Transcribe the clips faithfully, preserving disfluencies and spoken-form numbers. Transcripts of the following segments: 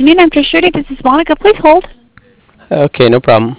afternoon. I'm Trish Shirley. This is Monica. Please hold. Okay, no problem.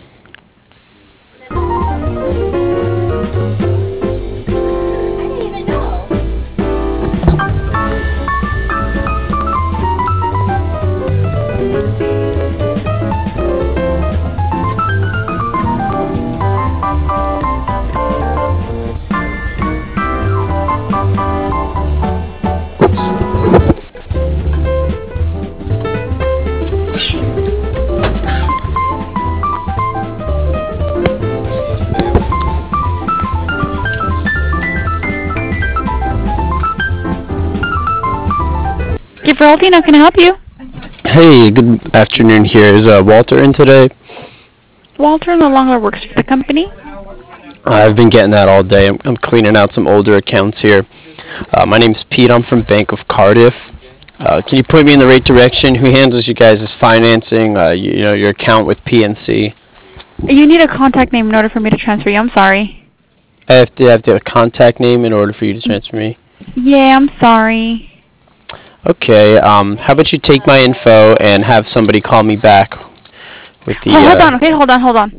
Thank you for holding. How can I help you? Hey, good afternoon here. Is uh, Walter in today? Walter no longer works for the company. I've been getting that all day. I'm, I'm cleaning out some older accounts here. Uh, my name's Pete. I'm from Bank of Cardiff. Uh, can you point me in the right direction? Who handles you guys' financing, uh, you, you know, your account with P N C? You need a contact name in order for me to transfer you. I'm sorry. I have to have to have a contact name in order for you to transfer me. Yeah, I'm sorry. Okay, um, how about you take my info and have somebody call me back with the, Oh, hold uh, on, okay? Hold on, hold on.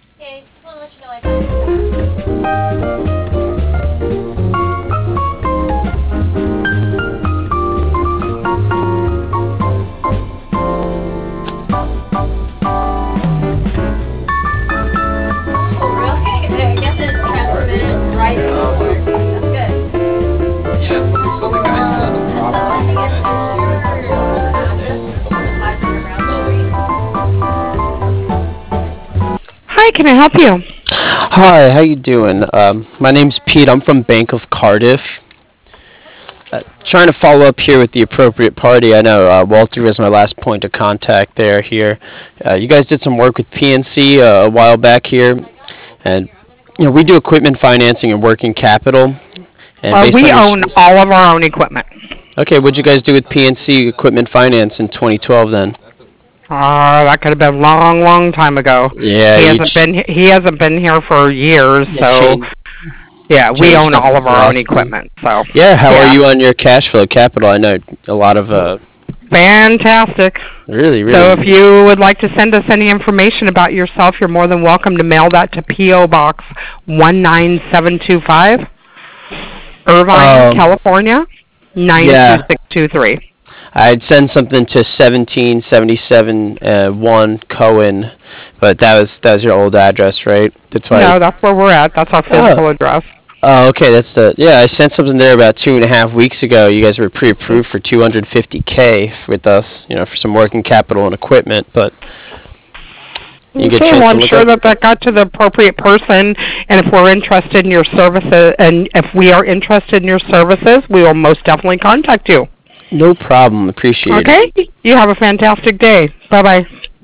Hi, can I help you? Hi, how you doing? Um, my name's Pete. I'm from Bank of Cardiff. Uh, trying to follow up here with the appropriate party. I know uh, Walter was my last point of contact there here. Uh, you guys did some work with P N C uh, a while back here, and you know we do equipment financing and working capital. And Uh, based we on your own s- all of our own equipment. okay, what'd you guys do with P N C equipment finance in twenty twelve then? Uh, that could have been a long, long time ago. Yeah, He you hasn't ch- been he hasn't been here for years, you so changed, yeah, we changed own up all the of our own philosophy. equipment. So Yeah, how are yeah, you on your cash flow capital? I know a lot of uh, fantastic. really, So really. if you would like to send us any information about yourself, you're more than welcome to mail that to P O Box one nine seven two five, Irvine, Um, California nine two yeah, six two three. I'd send something to seventeen seventy-seven uh, one Cohen, but that was that was your old address, right? That's why. No, that's where we're at. That's our Oh, physical address. oh, okay. That's the yeah. I sent something there about two and a half weeks ago. You guys were pre-approved for two hundred fifty k with us, you know, for some working capital and equipment. But you get a Okay, chance well, to I'm look sure at. that that got to the appropriate person, and if we're interested in your services, and if we are interested in your services, we will most definitely contact you. No problem. Appreciate it. Okay? You have a fantastic day. Bye-bye.